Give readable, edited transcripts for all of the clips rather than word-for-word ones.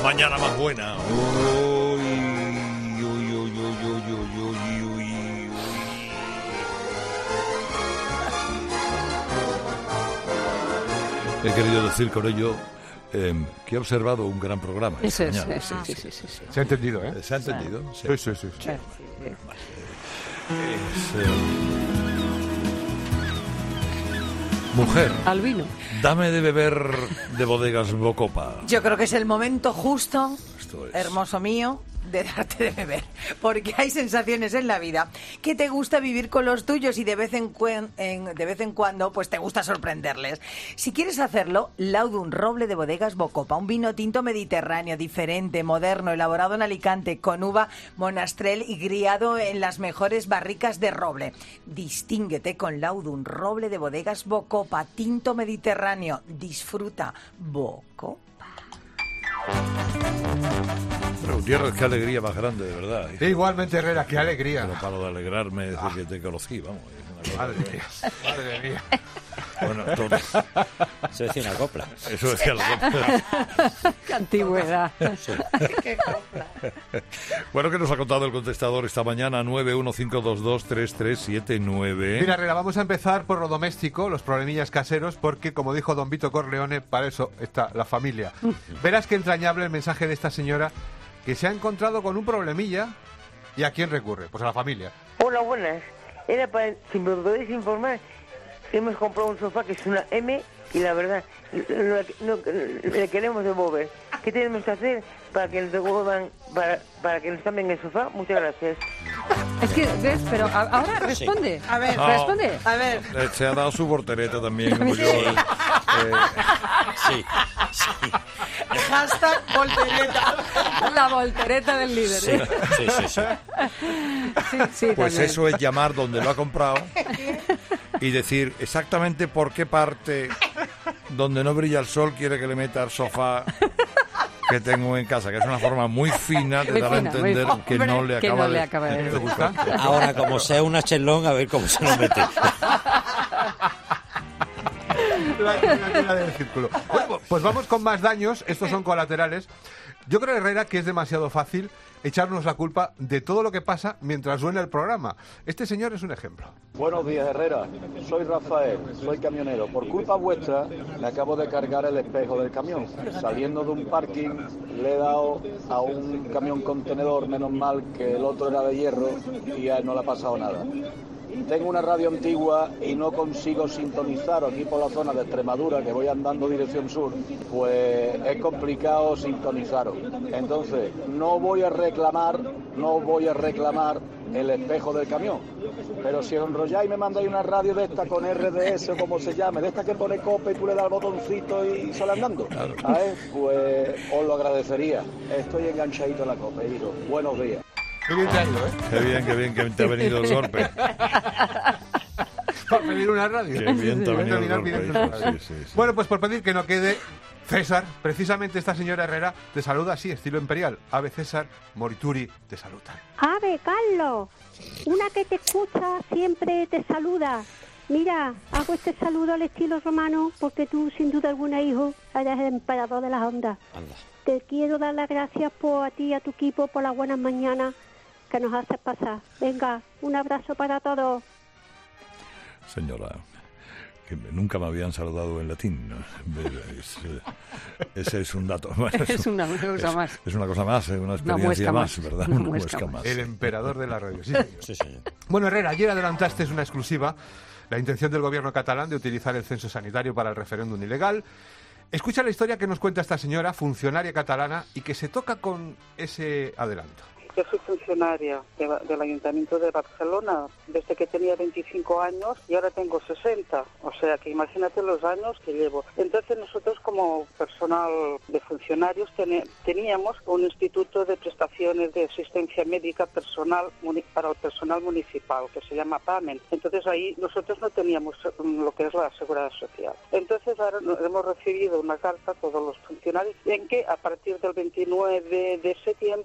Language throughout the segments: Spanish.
mañana más buena. He querido decir con ello que he observado un gran programa. Sí. Se ha entendido, ¿eh? ¿Se ha entendido? Sí. Mujer, Albino. dame de beber de Bodegas Bocopa. Yo creo que es el momento justo, Esto es. hermoso mío, de darte de beber, porque hay sensaciones en la vida que te gusta vivir con los tuyos y de vez en cuando pues te gusta sorprenderles. Si quieres hacerlo, Laudun Roble de Bodegas Bocopa, un vino tinto mediterráneo, diferente, moderno, elaborado en Alicante con uva Monastrell y criado en las mejores barricas de roble. Distínguete con Laudun Roble de Bodegas Bocopa, tinto mediterráneo. Disfruta. Bocopa. Pero Gutiérrez, qué alegría más grande, de verdad. Igualmente, Herrera, qué alegría. Pero para de alegrarme decir que te conocí, vamos. Es una cosa Madre mía. Bueno, todo. Eso decía una copla. Eso decía la copla. Qué antigüedad. Bueno, ¿qué nos ha contado el contestador esta mañana? 915223379. Mira, Herrera, vamos a empezar por lo doméstico, los problemillas caseros, porque, como dijo don Vito Corleone, para eso está la familia. Verás qué entrañable el mensaje de esta señora que se ha encontrado con un problemilla. ¿Y a quién recurre? Pues a la familia. Hola, buenas. Era para, si me podéis informar, hemos comprado un sofá que es una M y la verdad, no le queremos devolver. ¿Qué tenemos que hacer para que nos devuelvan, para que nos cambien el sofá? Muchas gracias. Es que, ¿ves? Pero ahora responde. A ver, responde. A ver. Se ha dado su voltereta también, como yo. Sí. Hashtag voltereta. La voltereta del líder. Sí. Sí, Pues también. eso es llamar donde lo ha comprado y decir exactamente por qué parte donde no brilla el sol quiere que le meta el sofá que tengo en casa, que es una forma muy fina de Muy dar a fina, muy entender fina. que no le Que acaba no le acaba de gustar. Ahora, como sea una chelón, a ver cómo se lo mete. La del círculo. Bueno, pues vamos con más daños. Estos son colaterales. Yo creo, Herrera, que es demasiado fácil echarnos la culpa de todo lo que pasa mientras suena el programa. Este señor es un ejemplo. Buenos días, Herrera. Soy Rafael, soy camionero. Por culpa vuestra, me acabo de cargar el espejo del camión. Saliendo de un parking, le he dado a un camión contenedor, menos mal que el otro era de hierro y a él no le ha pasado nada. Tengo una radio antigua y no consigo sintonizar aquí por la zona de Extremadura, que voy andando dirección sur, pues es complicado sintonizaros. Entonces, no voy a reclamar el espejo del camión. Pero si os enrolláis y me mandáis una radio de esta con RDS o como se llame, de esta que pone cope y tú le das el botoncito y sale andando, ¿sabes? Pues os lo agradecería. Estoy enganchadito en la cope y digo, buenos días. Qué bien te ha ido, ¿eh? Qué bien que te ha venido el golpe. Por pedir una radio. Qué bien te ha venido el Terminar golpe. pidiendo una radio. Sí. Bueno, pues por pedir que no quede, César, precisamente esta señora Herrera te saluda así, estilo imperial. Ave César, Morituri te saludan. Ave, Carlos, una que te escucha siempre te saluda. Mira, hago este saludo al estilo romano porque tú, sin duda alguna, hijo, eres el emperador de las ondas. Anda. Te quiero dar las gracias a ti y a tu equipo por las buenas mañanas que nos haces pasar. Venga, un abrazo para todos. Señora, que nunca me habían saludado en latín, ¿no? Ese es un dato. Bueno, Es una cosa más. Es una cosa más, una experiencia muesca más, más. ¿verdad? Una Una muesca muesca más. más. El emperador de la radio, sí, señor. Sí, señor. Bueno, Herrera, ayer adelantaste una exclusiva, la intención del gobierno catalán de utilizar el censo sanitario para el referéndum ilegal. Escucha la historia que nos cuenta esta señora, funcionaria catalana, y que se toca con ese adelanto. Yo soy funcionaria del Ayuntamiento de Barcelona desde que tenía 25 años y ahora tengo 60. O sea que imagínate los años que llevo. Entonces nosotros como personal de funcionarios teníamos un instituto de prestaciones de asistencia médica personal para el personal municipal que se llama PAMEN. Entonces ahí nosotros no teníamos lo que es la seguridad social. Entonces ahora hemos recibido una carta todos los funcionarios en que a partir del 29 de septiembre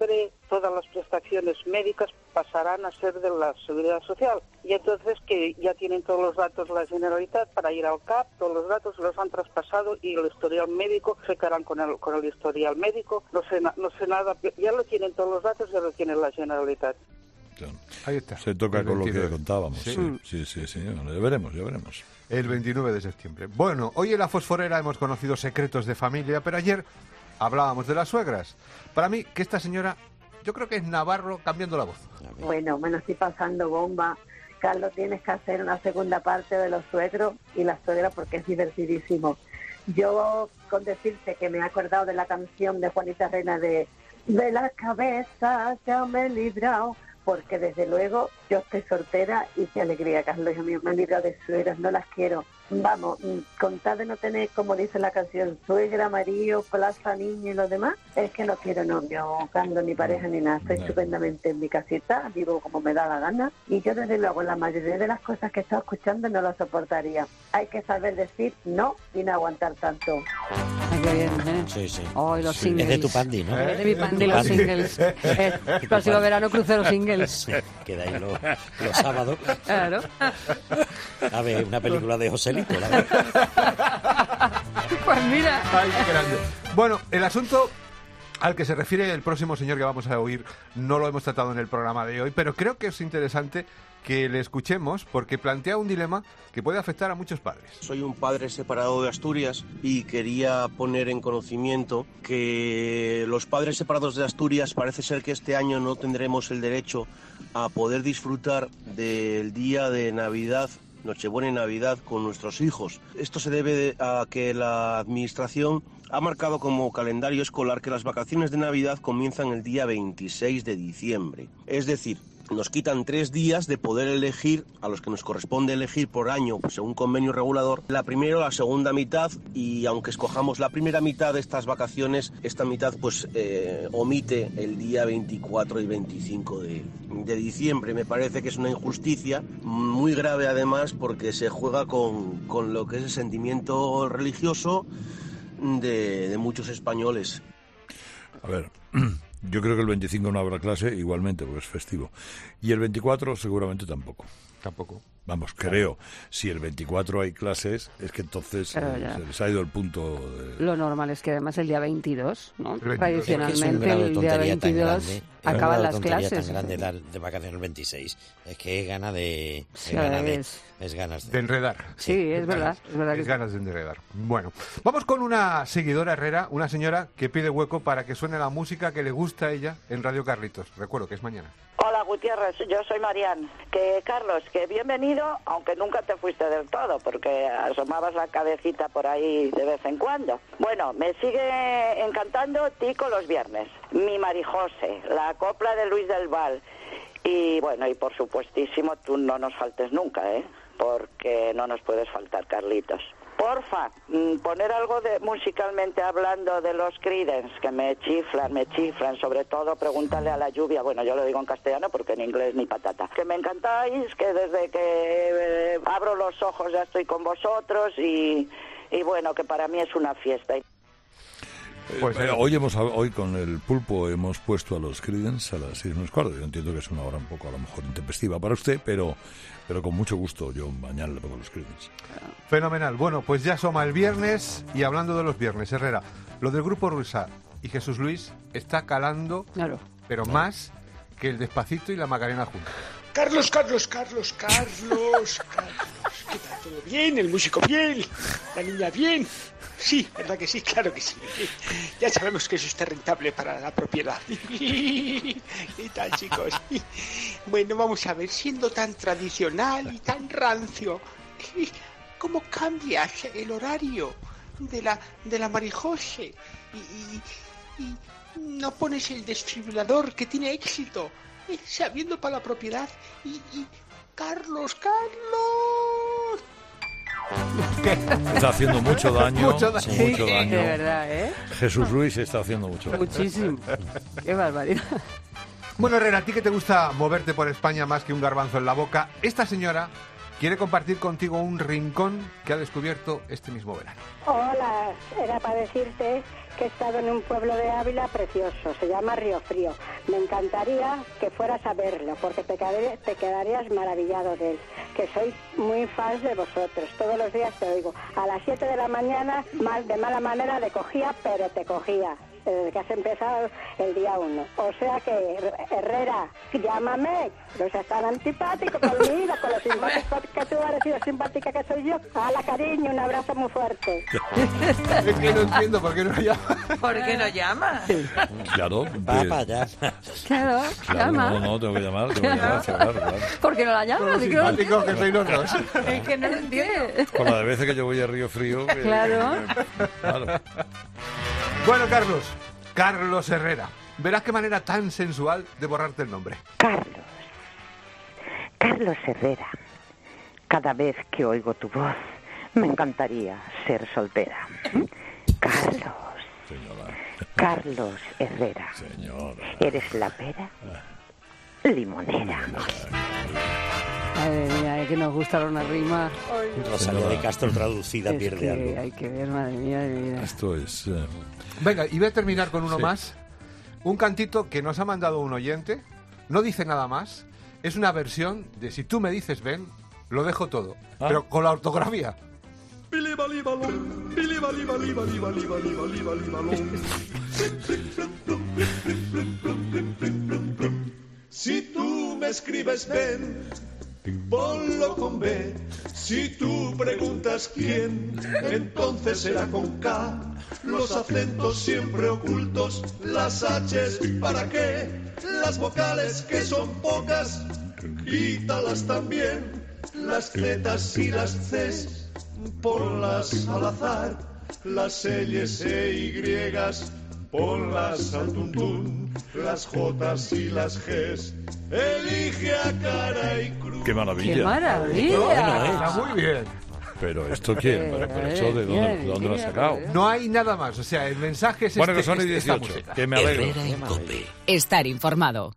todas las prestaciones médicas pasarán a ser de la Seguridad Social. Y entonces que ya tienen todos los datos la Generalitat para ir al CAP, todos los datos los han traspasado y el historial médico se quedarán con el historial médico. No sé nada, ya lo tienen todos los datos, ya lo tiene la Generalitat. Claro. Ahí está. Se toca con lo que contábamos. Sí. Sí. Bueno, ya veremos. El 29 de septiembre. Bueno, hoy en La Fosforera hemos conocido secretos de familia, pero ayer hablábamos de las suegras. Para mí, que esta señora, yo creo que es Navarro cambiando la voz. Bueno, me lo estoy pasando bomba. Carlos, tienes que hacer una segunda parte de los suegros y las suegras porque es divertidísimo. Yo, con decirte que me he acordado de la canción de Juanita Reina de la cabeza ya me he librado, porque desde luego yo estoy soltera y qué alegría, Carlos, a mí me han librado de suegras, no las quiero. Vamos, con tal de no tener, como dice la canción, suegra, marido, plaza, niño y lo demás, es que no quiero novio, Carlos, ni pareja ni nada. Estoy estupendamente en mi casita, vivo como me da la gana, y yo desde luego la mayoría de las cosas que he estado escuchando no las soportaría. Hay que saber decir no y no aguantar tanto. Ay, qué bien, ¿eh? Sí. Oh, y los singles. Es de tu pandi, ¿no? Es de mi pandi, los singles. El próximo verano crucero singles. Sí, quedáis los sábados. Claro. A ver, una película de Joselito, la verdad. Pues mira. Ay, qué grande. Bueno, el asunto al que se refiere el próximo señor que vamos a oír no lo hemos tratado en el programa de hoy, pero creo que es interesante que le escuchemos porque plantea un dilema que puede afectar a muchos padres. Soy un padre separado de Asturias y quería poner en conocimiento que los padres separados de Asturias parece ser que este año no tendremos el derecho a poder disfrutar del día de Navidad, Nochebuena y Navidad con nuestros hijos. Esto se debe a que la Administración ha marcado como calendario escolar que las vacaciones de Navidad comienzan el día 26 de diciembre. Es decir, nos quitan 3 días de poder elegir, a los que nos corresponde elegir por año, pues según convenio regulador, la primera o la segunda mitad, y aunque escojamos la primera mitad de estas vacaciones, esta mitad pues omite el día 24 y 25 de diciembre. Me parece que es una injusticia muy grave además porque se juega con lo que es el sentimiento religioso de muchos españoles. A ver, yo creo que el 25 no habrá clase igualmente porque es festivo. Y el 24 seguramente tampoco. Tampoco. Vamos, creo. Si el 24 hay clases, es que entonces se les ha ido el punto. Lo normal es que además el día 22, ¿no? El 22. Tradicionalmente el día 22 acaban las clases. Es tan grande de vacaciones el 26. Es que es gana de... Sí, es ganas de enredar. Sí, es verdad. Es ganas de enredar. Bueno, vamos con una seguidora Herrera, una señora que pide hueco para que suene la música que le gusta a ella en Radio Carlitos. Recuerdo que es mañana. Hola Gutiérrez, yo soy Marián. Que Carlos, que bienvenido, aunque nunca te fuiste del todo, porque asomabas la cabecita por ahí de vez en cuando. Bueno, me sigue encantando Tico los viernes, mi Marijose, la copla de Luis del Val. Y bueno, y por supuestísimo, tú no nos faltes nunca, porque no nos puedes faltar, Carlitos. Porfa, poner algo de musicalmente hablando de los Creedence, que me chiflan, sobre todo pregúntale a la lluvia, bueno, yo lo digo en castellano porque en inglés ni patata. Que me encantáis, que desde que abro los ojos ya estoy con vosotros y bueno, que para mí es una fiesta. Pues hoy con el pulpo hemos puesto a los Creedence a las 6:15. Yo entiendo que es una hora un poco a lo mejor intempestiva para usted, pero con mucho gusto yo mañana le pongo los Creedence. Fenomenal. Bueno, pues ya asoma el viernes y hablando de los viernes, Herrera, lo del Grupo Risa y Jesús Luis está calando, claro, pero más que el Despacito y la Macarena juntos. Carlos, ¿qué tal? ¿Todo bien? ¿El músico bien? ¿La niña bien? Sí, ¿verdad que sí? Claro que sí. Ya sabemos que eso está rentable para la propiedad. ¿Qué tal, chicos? Bueno, vamos a ver, siendo tan tradicional y tan rancio, ¿cómo cambias el horario de la Marijose? Y no pones el desfibrilador que tiene éxito, sabiendo para la propiedad. Y Carlos. Está haciendo mucho daño. Mucho daño. Sí, de verdad, Jesús Luis está haciendo mucho daño. Muchísimo. Qué barbaridad. Bueno, Herrera, a ti que te gusta moverte por España más que un garbanzo en la boca, esta señora quiere compartir contigo un rincón que ha descubierto este mismo verano. Hola, era para decirte que he estado en un pueblo de Ávila precioso, se llama Río Frío. Me encantaría que fueras a verlo, porque te quedarías maravillado de él, que soy muy fan de vosotros, todos los días te oigo. A las 7 de la mañana, de mala manera le cogía, pero te cogía. Desde que has empezado el día 1. O sea que, Herrera, llámame. No seas tan antipático conmigo, con lo simpático que tú eres y lo simpática que soy yo. Hala, cariño, un abrazo muy fuerte. Es que no entiendo por qué no llama. ¿Por qué no llama? Claro. Papá, ya. Claro, llama. No, tengo que llamar, claro. ¿Por qué no la llama? Con lo simpáticos que soy los dos. Es que no lo entiendo. Con la de veces que yo voy a Río Frío. Claro. Bueno, Carlos Herrera. Verás qué manera tan sensual de borrarte el nombre. Carlos Herrera. Cada vez que oigo tu voz, me encantaría ser soltera. Carlos Herrera. ¿Eres la pera? Limonera. Madre mía, que nos gusta una rima. Rosalía de Castro traducida pierde algo. Hay que ver, madre mía de vida. Esto es... Venga, y voy a terminar con uno más. Un cantito que nos ha mandado un oyente. No dice nada más. Es una versión de Si tú me dices ven, lo dejo todo. Pero con la ortografía. Si tú me escribes ven, ponlo con B. Si tú preguntas quién, entonces será con K. Los acentos siempre ocultos, las H's ¿para qué? Las vocales que son pocas, quítalas también. Las Z's y las C's, ponlas al azar. Las L's e Y's, ponlas al tuntún. Las J's y las G's, elige a cara y cruz. ¡Qué maravilla! ¡Qué maravilla! Está muy bien. Pero esto quién, pero eso de dónde lo has sacado. No hay nada más, o sea, el mensaje es bueno, que son y 18, que me alegro. Herrera en COPE. Estar informado.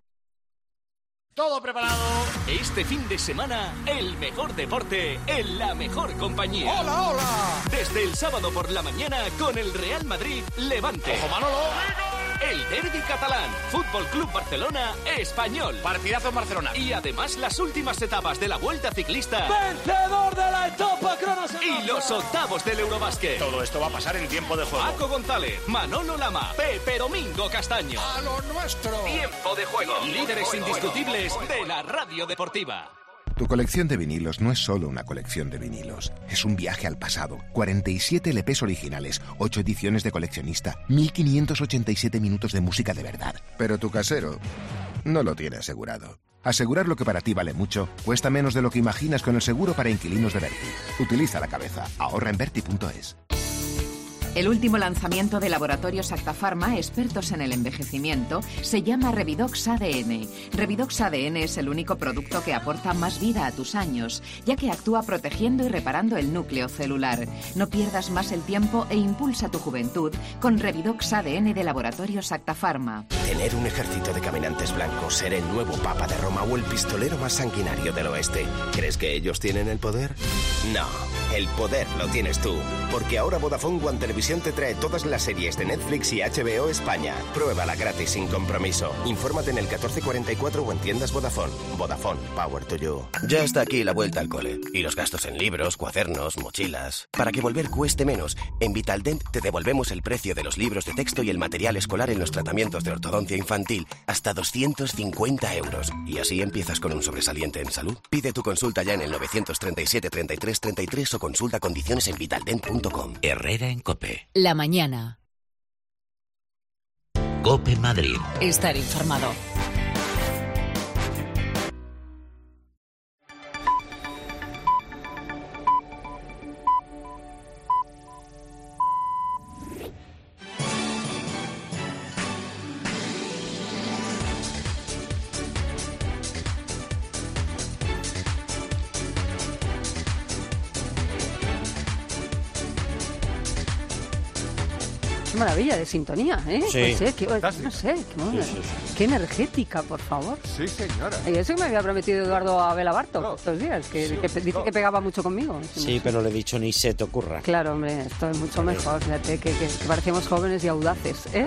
Todo preparado. Este fin de semana, el mejor deporte en la mejor compañía. ¡Hola, hola! Desde el sábado por la mañana con el Real Madrid Levante. ¡Ojo, Manolo! El derbi catalán, Fútbol Club Barcelona, Español. Partidazo en Barcelona. Y además las últimas etapas de la Vuelta Ciclista. ¡Vencedor de la etapa cronos! Y los octavos del Eurobásquet. Todo esto va a pasar en tiempo de juego. Paco González, Manolo Lama, Pepe Domingo Castaño. ¡A lo nuestro! Tiempo de juego. Líderes indiscutibles de la radio deportiva. Tu colección de vinilos no es solo una colección de vinilos. Es un viaje al pasado. 47 LPs originales, 8 ediciones de coleccionista, 1587 minutos de música de verdad. Pero tu casero no lo tiene asegurado. Asegurar lo que para ti vale mucho cuesta menos de lo que imaginas con el seguro para inquilinos de Verti. Utiliza la cabeza. Ahorra en Verti.es. El último lanzamiento de Laboratorios Acta Pharma, expertos en el envejecimiento, se llama Revidox ADN. Revidox ADN es el único producto que aporta más vida a tus años, ya que actúa protegiendo y reparando el núcleo celular. No pierdas más el tiempo e impulsa tu juventud con Revidox ADN de Laboratorios Acta Pharma. Tener un ejército de caminantes blancos, ser el nuevo Papa de Roma o el pistolero más sanguinario del oeste. ¿Crees que ellos tienen el poder? No, el poder lo tienes tú, porque ahora Vodafone One Televisión te trae todas las series de Netflix y HBO España. Pruébala gratis sin compromiso. Infórmate en el 1444 o en tiendas Vodafone. Vodafone, power to you. Ya está aquí la vuelta al cole. Y los gastos en libros, cuadernos, mochilas. Para que volver cueste menos, en Vitaldent te devolvemos el precio de los libros de texto y el material escolar en los tratamientos de ortodoncia infantil hasta 250 euros. Y así empiezas con un sobresaliente en salud. Pide tu consulta ya en el 937 33 33 o consulta condiciones en vitaldent.com. Herrera en COPE. La mañana. COPE Madrid. Estar informado. Qué maravilla de sintonía, ¿eh? Sí. Qué energética, por favor. Sí, señora. Y eso que me había prometido Eduardo Abela Barto estos días, que dice que pegaba mucho conmigo. Sí, pero le he dicho ni se te ocurra. Claro, hombre, esto es mucho mejor. Fíjate que parecemos jóvenes y audaces, ¿eh?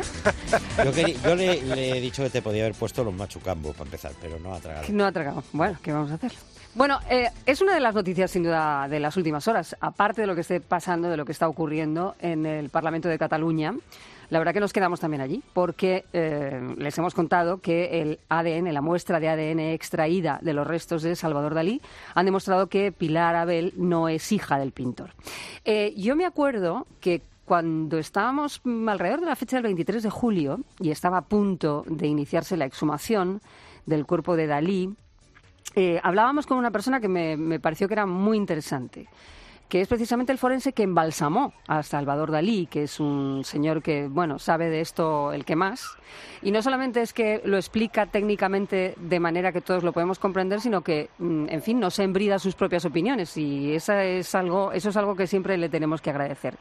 Yo le he dicho que te podía haber puesto los machucambos para empezar, pero no ha tragado. No ha tragado. Bueno, ¿qué vamos a hacer? Bueno, es una de las noticias, sin duda, de las últimas horas. Aparte de lo que esté pasando, de lo que está ocurriendo en el Parlamento de Cataluña, la verdad que nos quedamos también allí, porque les hemos contado que el ADN, la muestra de ADN extraída de los restos de Salvador Dalí, han demostrado que Pilar Abel no es hija del pintor. Yo me acuerdo que cuando estábamos alrededor de la fecha del 23 de julio y estaba a punto de iniciarse la exhumación del cuerpo de Dalí, hablábamos con una persona que me pareció que era muy interesante, que es precisamente el forense que embalsamó a Salvador Dalí, que es un señor que, bueno, sabe de esto el que más. Y no solamente es que lo explica técnicamente de manera que todos lo podemos comprender, sino que, en fin, no se embrida sus propias opiniones. Y eso es algo que siempre le tenemos que agradecer.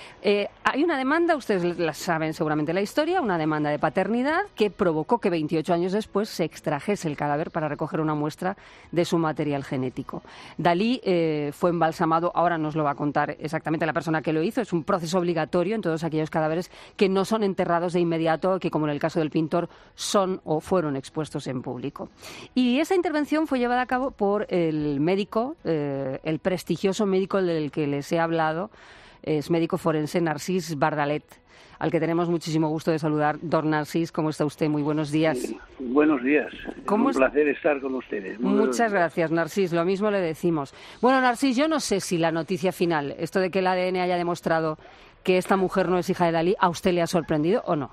Hay una demanda, ustedes la saben seguramente la historia, una demanda de paternidad que provocó que 28 años después se extrajese el cadáver para recoger una muestra de su material genético. Dalí fue embalsamado, ahora nos lo va a contar exactamente la persona que lo hizo, es un proceso obligatorio en todos aquellos cadáveres que no son enterrados de inmediato, que como en el caso del pintor son o fueron expuestos en público. Y esa intervención fue llevada a cabo por el médico, el prestigioso médico del que les he hablado, es médico forense Narcís Bardalet, al que tenemos muchísimo gusto de saludar. Don Narcís, ¿cómo está usted? Muy buenos días. Sí, buenos días. Es un placer estar con ustedes. Muchas gracias, Narcís. Lo mismo le decimos. Bueno, Narcís, yo no sé si la noticia final, esto de que el ADN haya demostrado que esta mujer no es hija de Dalí, ¿a usted le ha sorprendido o no?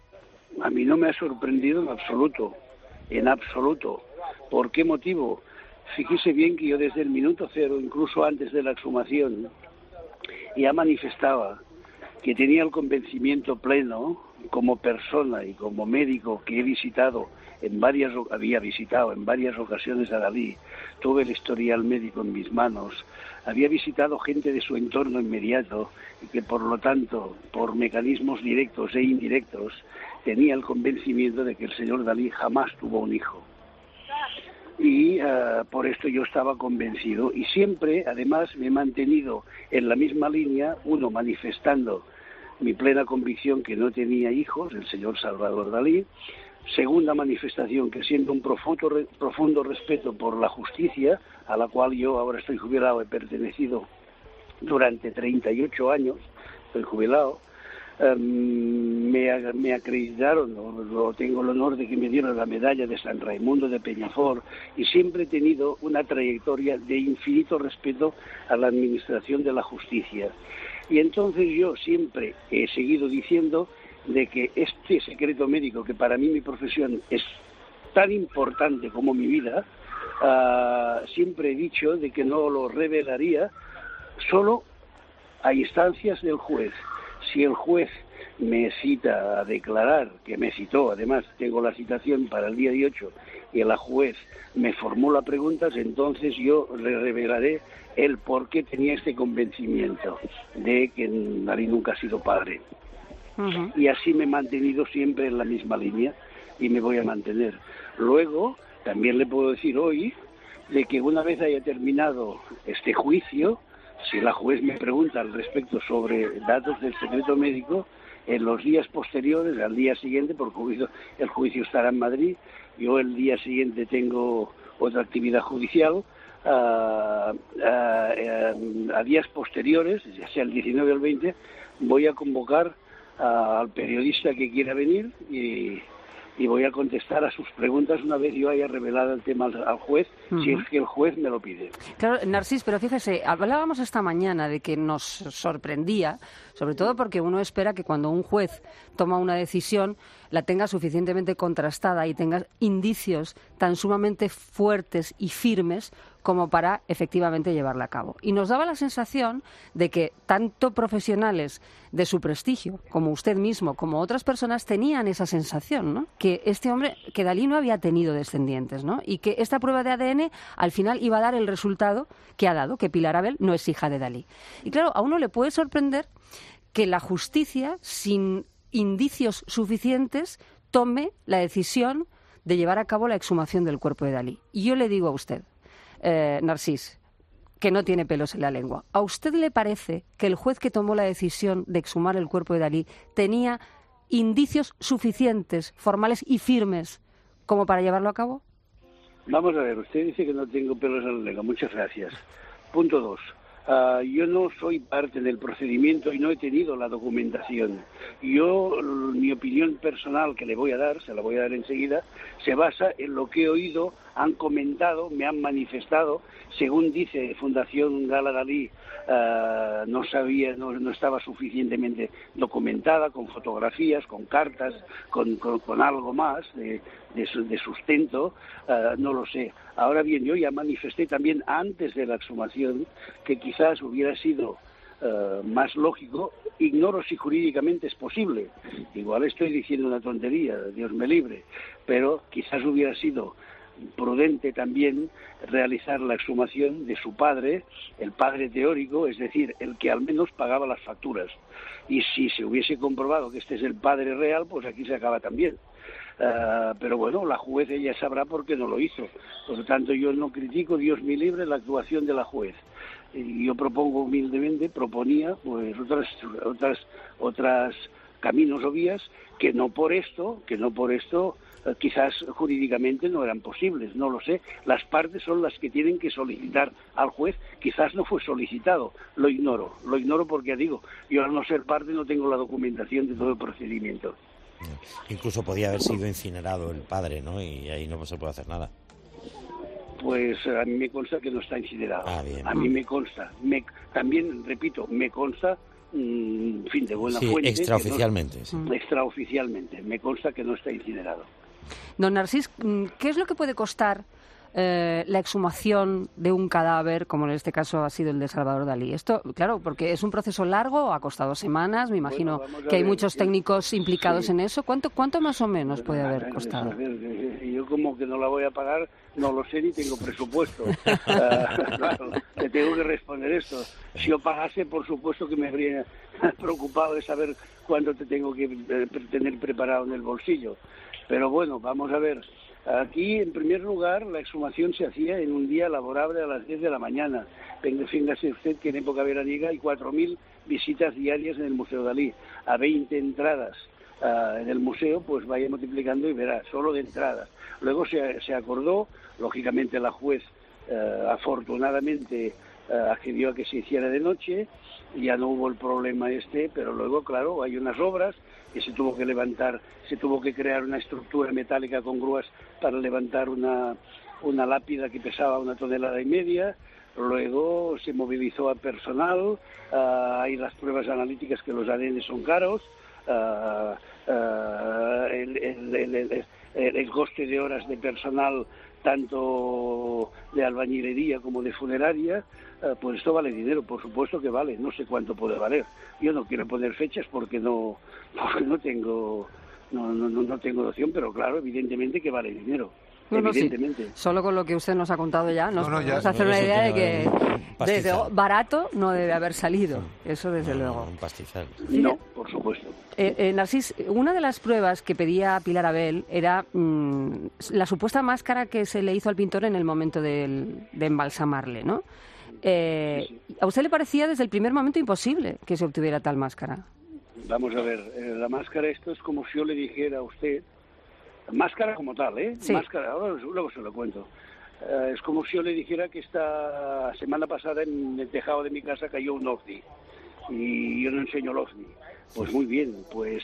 A mí no me ha sorprendido en absoluto. En absoluto. ¿Por qué motivo? Fíjese bien que yo desde el minuto cero, incluso antes de la exhumación, ya manifestaba que tenía el convencimiento pleno como persona y como médico que había visitado en varias ocasiones a Dalí, tuve el historial médico en mis manos, había visitado gente de su entorno inmediato y que por lo tanto, por mecanismos directos e indirectos, tenía el convencimiento de que el señor Dalí jamás tuvo un hijo. Y por esto yo estaba convencido y siempre, además, me he mantenido en la misma línea, uno, manifestando mi plena convicción que no tenía hijos, el señor Salvador Dalí; segunda manifestación, que siendo un profundo respeto por la justicia, a la cual yo ahora estoy jubilado, he pertenecido durante 38 años, estoy jubilado, me acreditaron, tengo el honor de que me dieron la medalla de San Raimundo de Peñafort, y siempre he tenido una trayectoria de infinito respeto a la administración de la justicia. Y entonces yo siempre he seguido diciendo de que este secreto médico, que para mí mi profesión es tan importante como mi vida, siempre he dicho de que no lo revelaría solo a instancias del juez. Si el juez me cita a declarar, que me citó, además tengo la citación para el día 18, y la juez me formula preguntas, entonces yo le revelaré el por qué tenía este convencimiento de que Dalí nunca ha sido padre. Y así me he mantenido siempre en la misma línea y me voy a mantener. Luego, también le puedo decir hoy de que una vez haya terminado este juicio, si la juez me pregunta al respecto sobre datos del secreto médico, en los días posteriores, al día siguiente, porque el juicio estará en Madrid, yo el día siguiente tengo otra actividad judicial, a días posteriores, ya sea el 19 o el 20, voy a convocar al periodista que quiera venir y voy a contestar a sus preguntas una vez yo haya revelado el tema al juez, si es que el juez me lo pide. Claro, Narcís, pero fíjese, hablábamos esta mañana de que nos sorprendía, sobre todo porque uno espera que cuando un juez toma una decisión la tenga suficientemente contrastada y tenga indicios tan sumamente fuertes y firmes como para efectivamente llevarla a cabo. Y nos daba la sensación de que tanto profesionales de su prestigio, como usted mismo, como otras personas, tenían esa sensación, ¿no? Que este hombre, que Dalí no había tenido descendientes, ¿no? Y que esta prueba de ADN al final iba a dar el resultado que ha dado, que Pilar Abel no es hija de Dalí. Y claro, a uno le puede sorprender que la justicia, sin indicios suficientes, tome la decisión de llevar a cabo la exhumación del cuerpo de Dalí. Y yo le digo a usted, Narcís, que no tiene pelos en la lengua, ¿a usted le parece que el juez que tomó la decisión de exhumar el cuerpo de Dalí tenía indicios suficientes, formales y firmes como para llevarlo a cabo? Vamos a ver, usted dice que no tengo pelos en la lengua. Muchas gracias. Punto 2. Yo no soy parte del procedimiento y no he tenido la documentación. Mi opinión personal que le voy a dar, se la voy a dar enseguida, se basa en lo que he oído, han comentado, me han manifestado. Según dice Fundación Gala Dalí, no estaba suficientemente documentada, con fotografías, con cartas, con algo más de sustento, no lo sé. Ahora bien, yo ya manifesté también antes de la exhumación que quizás hubiera sido más lógico, ignoro si jurídicamente es posible, igual estoy diciendo una tontería, Dios me libre, pero quizás hubiera sido prudente también realizar la exhumación de su padre, el padre teórico, es decir, el que al menos pagaba las facturas. Y si se hubiese comprobado que este es el padre real, pues aquí se acaba también. Pero bueno, la juez ella sabrá por qué no lo hizo. Por lo tanto, yo no critico, Dios me libre, la actuación de la juez. Y yo proponía pues otras caminos o vías que no por esto quizás jurídicamente no eran posibles, no lo sé. Las partes son las que tienen que solicitar al juez, quizás no fue solicitado, lo ignoro porque ya digo, yo al no ser parte no tengo la documentación de todo el procedimiento. Incluso podía haber sido incinerado el padre, ¿no? Y ahí no se puede hacer nada. Pues a mí me consta que no está incinerado. Bien. A mí me consta. También, repito, me consta, en fin, de buena fuente. Extraoficialmente. Extraoficialmente. Me consta que no está incinerado. Don Narcís, ¿qué es lo que puede costar la exhumación de un cadáver, como en este caso ha sido el de Salvador Dalí? Esto, claro, porque es un proceso largo, ha costado semanas, me imagino que hay muchos técnicos implicados en eso. ¿Cuánto más o menos puede haber costado? Yo como que no la voy a pagar, no lo sé ni tengo presupuesto. Claro, te tengo que responder esto. Si yo pagase, por supuesto que me habría preocupado de saber cuánto te tengo que tener preparado en el bolsillo. Pero bueno, vamos a ver. Aquí, en primer lugar, la exhumación se hacía en un día laborable a las 10 de la mañana. Fíjese usted que en época veraniega hay 4.000 visitas diarias en el Museo Dalí. A 20 entradas en el museo, pues vaya multiplicando y verá, solo de entradas. Luego se acordó, lógicamente la juez afortunadamente accedió a que se hiciera de noche, ya no hubo el problema pero luego, claro, hay unas obras que se tuvo que levantar, se tuvo que crear una estructura metálica con grúas para levantar una lápida que pesaba 1,5 toneladas. Luego se movilizó a personal, hay las pruebas analíticas que los ADN son caros, el coste de horas de personal tanto de albañilería como de funeraria, pues esto vale dinero, por supuesto que vale, no sé cuánto puede valer. Yo no quiero poner fechas porque no tengo noción, pero claro, evidentemente que vale dinero. Evidentemente. Sí. Solo con lo que usted nos ha contado ya nos podemos hacer una idea de que desde barato no debe haber salido. Eso desde luego. Un pastizal. No, por supuesto. Narcís, una de las pruebas que pedía Pilar Abel era la supuesta máscara que se le hizo al pintor en el momento de embalsamarle, ¿no? ¿A usted le parecía desde el primer momento imposible que se obtuviera tal máscara? Vamos a ver, la máscara, esto es como si yo le dijera a usted, máscara como tal, Sí. Máscara, ahora luego se lo cuento. Es como si yo le dijera que esta semana pasada en el tejado de mi casa cayó un ovni y yo no enseño el ovni. Pues muy bien, pues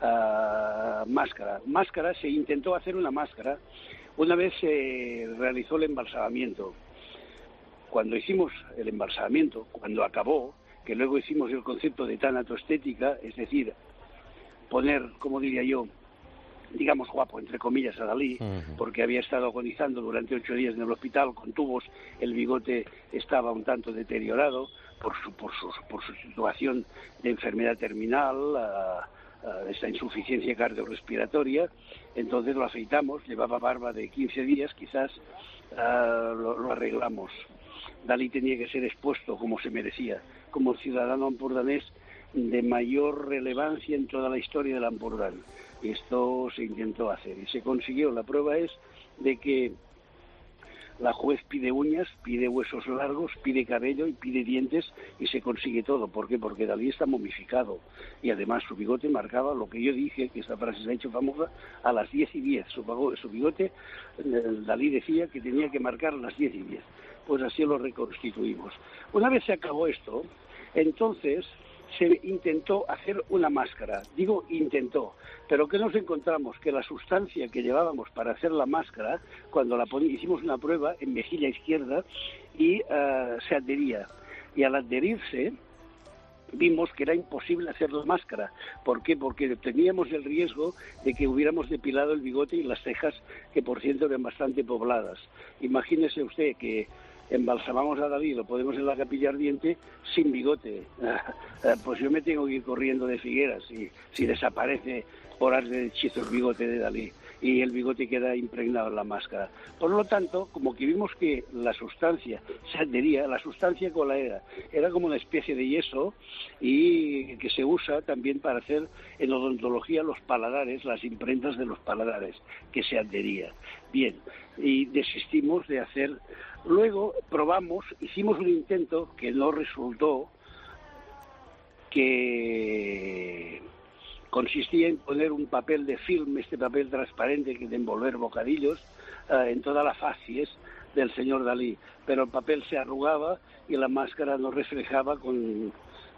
máscara, se intentó hacer una máscara. Una vez se realizó el embalsamamiento. Cuando hicimos el embalsamamiento, cuando acabó, que luego hicimos el concepto de tanatoestética, es decir, poner, como diría yo, digamos guapo, entre comillas, a Dalí, porque había estado agonizando durante 8 días en el hospital con tubos, el bigote estaba un tanto deteriorado por su situación de enfermedad terminal, esta insuficiencia cardiorrespiratoria. Entonces lo afeitamos, llevaba barba de 15 días, quizás lo arreglamos. Dalí tenía que ser expuesto como se merecía. Como ciudadano ampurdanés de mayor relevancia en toda la historia del Ampurdán. Esto se intentó hacer y se consiguió. La prueba es de que la juez pide uñas, pide huesos largos, pide cabello y pide dientes y se consigue todo. ¿Por qué? Porque Dalí está momificado y además su bigote marcaba lo que yo dije, que esta frase se ha hecho famosa, a las 10:10. Su bigote, Dalí decía que tenía que marcar a las 10:10. Pues así lo reconstituimos. Una vez se acabó esto, entonces se intentó hacer una máscara. Digo intentó, pero ¿qué nos encontramos? Que la sustancia que llevábamos para hacer la máscara, cuando hicimos una prueba en mejilla izquierda y se adhería. Y al adherirse vimos que era imposible hacer la máscara. ¿Por qué? Porque teníamos el riesgo de que hubiéramos depilado el bigote y las cejas, que por cierto eran bastante pobladas. Imagínese usted que embalsamamos a Dalí, lo ponemos en la capilla ardiente sin bigote. Pues yo me tengo que ir corriendo de Figueras si desaparece por arte de hechizo el bigote de Dalí y el bigote queda impregnado en la máscara. Por lo tanto, como que vimos que la sustancia se adhería, la sustancia cola era como una especie de yeso y que se usa también para hacer en odontología los paladares, las imprentas de los paladares, que se adhería. Bien, y desistimos de hacer. Luego probamos, hicimos un intento que no resultó, que consistía en poner un papel de film, este papel transparente que de envolver bocadillos, en toda la facies del señor Dalí, pero el papel se arrugaba y la máscara no reflejaba con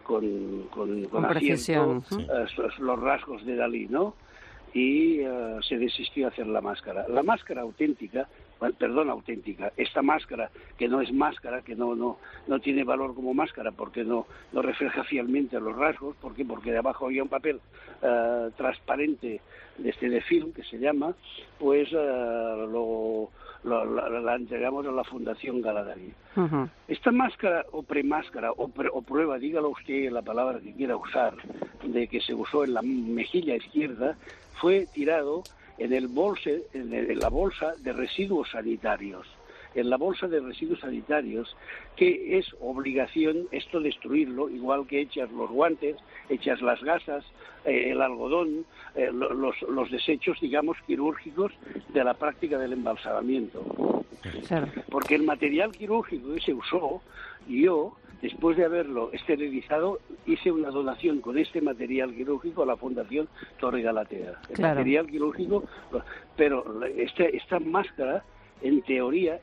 acierto los rasgos de Dalí, ¿no? Y se desistió de hacer la máscara. La máscara auténtica, esta máscara, que no es máscara, que no tiene valor como máscara, porque no refleja fielmente los rasgos. ¿Por qué? Porque de abajo había un papel transparente de film, que se llama, pues la entregamos a la Fundación Galadari. Uh-huh. Esta máscara, o premáscara, o prueba, dígalo usted la palabra que quiera usar, de que se usó en la mejilla izquierda, fue tirado en la bolsa de residuos sanitarios. En la bolsa de residuos sanitarios, que es obligación esto destruirlo, igual que echas los guantes, echas las gasas, el algodón, los desechos, digamos, quirúrgicos de la práctica del embalsamamiento. Claro. Porque el material quirúrgico que se usó, yo, después de haberlo esterilizado, hice una donación con este material quirúrgico a la Fundación Torre Galatea. El material quirúrgico, pero esta máscara, en teoría,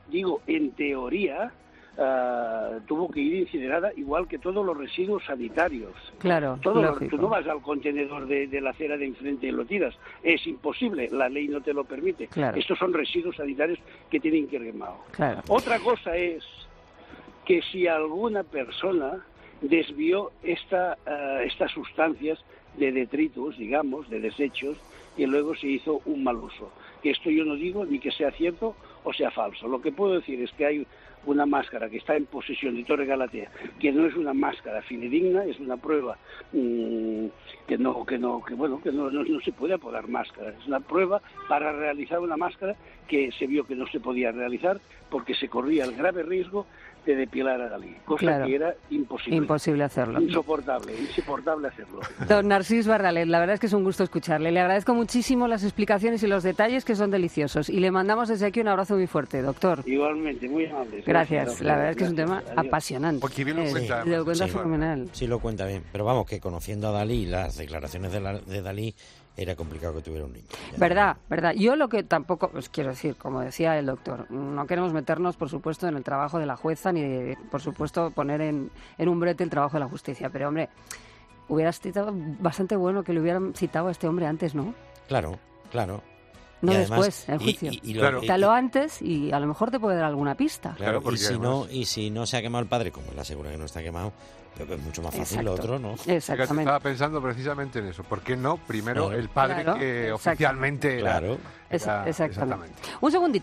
tuvo que ir incinerada igual que todos los residuos sanitarios. Claro, tú no vas al contenedor de la acera de enfrente y lo tiras. Es imposible, la ley no te lo permite. Claro. Estos son residuos sanitarios que tienen que ir quemados. Claro. Otra cosa es que si alguna persona desvió estas sustancias de detritus, digamos, de desechos, y luego se hizo un mal uso. Que esto yo no digo ni que sea cierto o sea falso. Lo que puedo decir es que hay una máscara que está en posesión de Torre Galatea, que no es una máscara fidedigna, es una prueba que no se puede apodar máscara. Es una prueba para realizar una máscara que se vio que no se podía realizar porque se corría el grave riesgo de depilar a Dalí, cosa que era imposible. Imposible hacerlo. Insoportable hacerlo. Don Narcís Bardalet, la verdad es que es un gusto escucharle. Le agradezco muchísimo las explicaciones y los detalles, que son deliciosos. Y le mandamos desde aquí un abrazo muy fuerte, doctor. Igualmente, muy amable. Gracias. La verdad es que es un tema apasionante. Porque bien lo cuenta. Lo cuenta fenomenal. Sí, lo cuenta bien. Pero vamos, que conociendo a Dalí, las declaraciones de Dalí, era complicado que tuviera un niño. Verdad. Yo lo que tampoco, pues quiero decir, como decía el doctor, no queremos meternos, por supuesto, en el trabajo de la jueza, ni, por supuesto, poner en un brete el trabajo de la justicia. Pero, hombre, hubiera sido bastante bueno que le hubieran citado a este hombre antes, ¿no? Claro. No y además, después, en el juicio. Quítalo antes y a lo mejor te puede dar alguna pista. Claro, y si no se ha quemado el padre, como él asegura que no está quemado, pero es mucho más fácil lo otro, ¿no? Exactamente. Estaba pensando precisamente en eso. ¿Por qué no primero el padre que oficialmente era? Exactamente. Un segundito.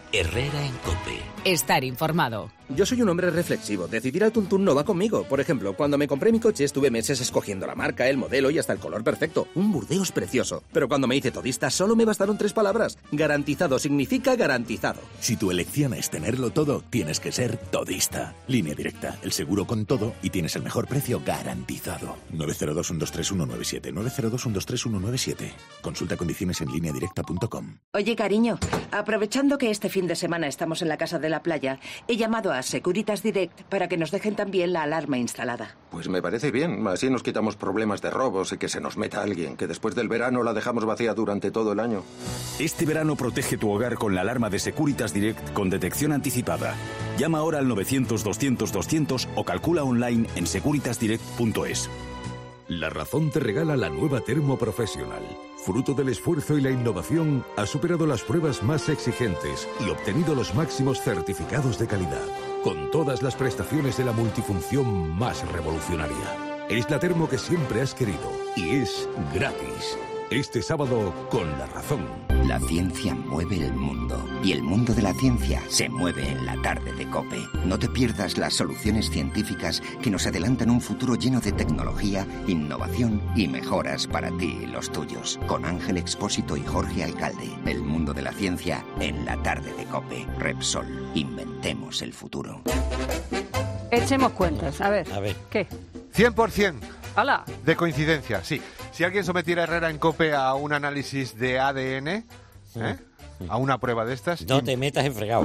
Herrera en COPE. Estar informado. Yo soy un hombre reflexivo. Decidir al tuntún no va conmigo. Por ejemplo, cuando me compré mi coche estuve meses escogiendo la marca, el modelo y hasta el color perfecto. Un Burdeos precioso. Pero cuando me hice todista solo me bastaron 3 palabras. Garantizado significa garantizado. Si tu elección es tenerlo todo, tienes que ser todista. Línea Directa, el seguro con todo y tienes el mejor precio garantizado. 902-123-197. 902-123-197. Consulta condiciones en lineadirecta.com. Oye, cariño, aprovechando que este fin de semana estamos en la casa de la playa, he llamado a Securitas Direct para que nos dejen también la alarma instalada. Pues me parece bien. Así nos quitamos problemas de robos y que se nos meta alguien, que después del verano la dejamos vacía durante todo el año. Este verano protege tu hogar con la alarma de Securitas Direct con detección anticipada. Llama ahora al 900-200-200 o calcula online en securitasdirect.es. La Razón te regala la nueva Termo Professional. Fruto del esfuerzo y la innovación, ha superado las pruebas más exigentes y obtenido los máximos certificados de calidad, con todas las prestaciones de la multifunción más revolucionaria. Es la termo que siempre has querido y es gratis. Este sábado con La Razón. La ciencia mueve el mundo y el mundo de la ciencia se mueve en la tarde de COPE. No te pierdas las soluciones científicas que nos adelantan un futuro lleno de tecnología, innovación y mejoras para ti y los tuyos. Con Ángel Expósito y Jorge Alcalde. El mundo de la ciencia en la tarde de COPE. Repsol. Inventemos el futuro. Echemos cuentas. A ver. ¿Qué? 100%. ¡Hala! De coincidencia, sí. Si alguien sometiera a Herrera en COPE a un análisis de ADN, a una prueba de estas... No te metas en fregado.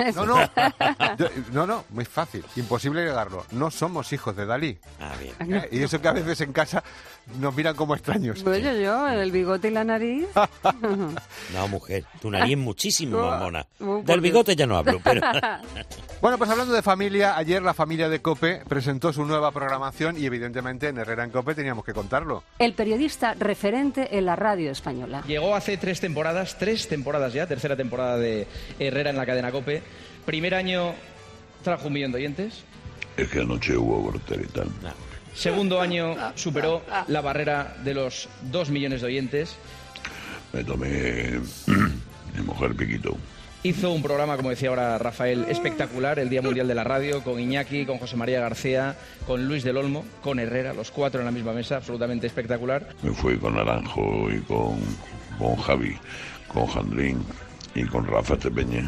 No, muy fácil. Imposible negarlo. No somos hijos de Dalí. Bien. Y eso que a veces en casa nos miran como extraños. Bueno, yo, el bigote y la nariz... No, mujer, tu nariz es muchísimo más mona. Del bigote ya no hablo, pero... Bueno, pues hablando de familia, ayer la familia de COPE presentó su nueva programación y evidentemente en Herrera en COPE teníamos que contarlo. El periodista referente en la radio española. Llegó hace 3 temporadas ya, tercera temporada de Herrera en la cadena COPE. Primer año trajo 1 millón de oyentes. Es que anoche hubo voltereta. Segundo año superó la barrera de los 2 millones de oyentes. Me tomé mi mujer piquito. Hizo un programa, como decía ahora Rafael, espectacular, el Día Mundial de la Radio, con Iñaki, con José María García, con Luis del Olmo, con Herrera, los 4 en la misma mesa, absolutamente espectacular. Me fui con Naranjo y con Javi, con Jandrín y con Rafa Tepeñé.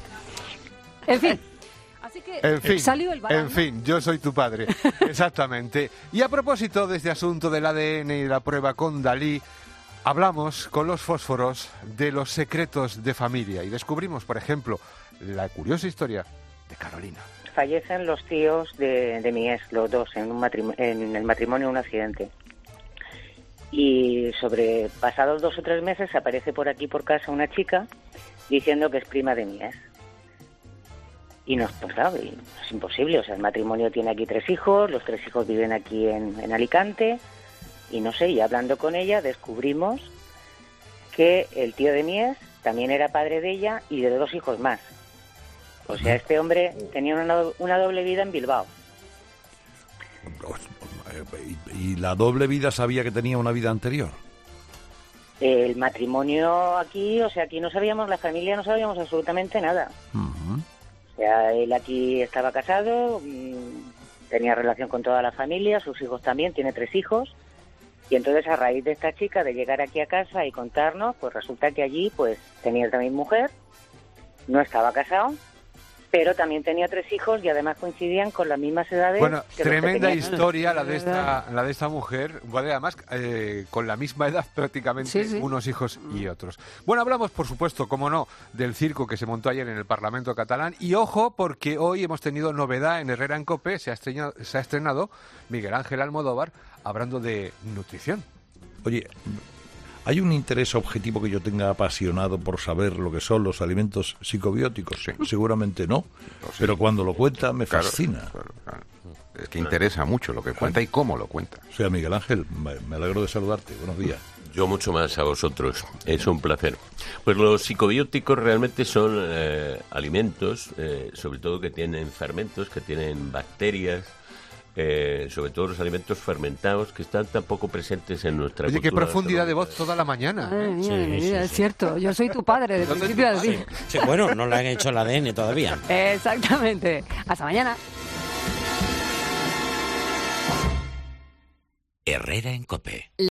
En fin. Así que salió el balón. En fin, yo soy tu padre. Exactamente. Y a propósito de este asunto del ADN y de la prueba con Dalí, hablamos con los fósforos de los secretos de familia y descubrimos, por ejemplo, la curiosa historia de Carolina. Fallecen los tíos de mi ex, los dos, en el matrimonio, un accidente. Y pasados 2 o 3 meses aparece por aquí por casa una chica diciendo que es prima de mi ex. Y pues claro, es imposible, o sea, el matrimonio tiene aquí 3 hijos, los 3 hijos viven aquí en Alicante. Y no sé, y hablando con ella descubrimos que el tío de mi ex también era padre de ella y de 2 hijos más. O sea, este hombre tenía una doble vida en Bilbao. ¿Y la doble vida sabía que tenía una vida anterior? El matrimonio aquí, o sea, aquí no sabíamos, la familia no sabíamos absolutamente nada. O sea, él aquí estaba casado, tenía relación con toda la familia, sus hijos también, tiene 3 hijos. Y entonces, a raíz de esta chica, de llegar aquí a casa y contarnos, pues resulta que allí pues tenía también mujer, no estaba casado, pero también tenía 3 hijos y además coincidían con las mismas edades. Bueno, que tremenda historia la de esta mujer, bueno, además con la misma edad prácticamente, sí. Unos hijos y otros. Bueno, hablamos, por supuesto, como no, del circo que se montó ayer en el Parlamento catalán y ojo, porque hoy hemos tenido novedad en Herrera en COPE, se ha estrenado Miguel Ángel Almodóvar hablando de nutrición. Oye, ¿hay un interés objetivo que yo tenga apasionado por saber lo que son los alimentos psicobióticos? Sí. Seguramente no, pero cuando lo cuenta me fascina. Claro. Es que interesa mucho lo que cuenta y cómo lo cuenta. O sea, Miguel Ángel, me alegro de saludarte. Buenos días. Yo mucho más a vosotros. Es un placer. Pues los psicobióticos realmente son alimentos, sobre todo que tienen fermentos, que tienen bacterias, sobre todo los alimentos fermentados que están tan poco presentes en nuestra Oye, cultura. qué profundidad de voz toda la mañana. Madre mía de mi vida, es cierto. Yo soy tu padre, de principio a fin. Sí, bueno, no le han hecho el ADN todavía. Exactamente. Hasta mañana. Herrera en COPE.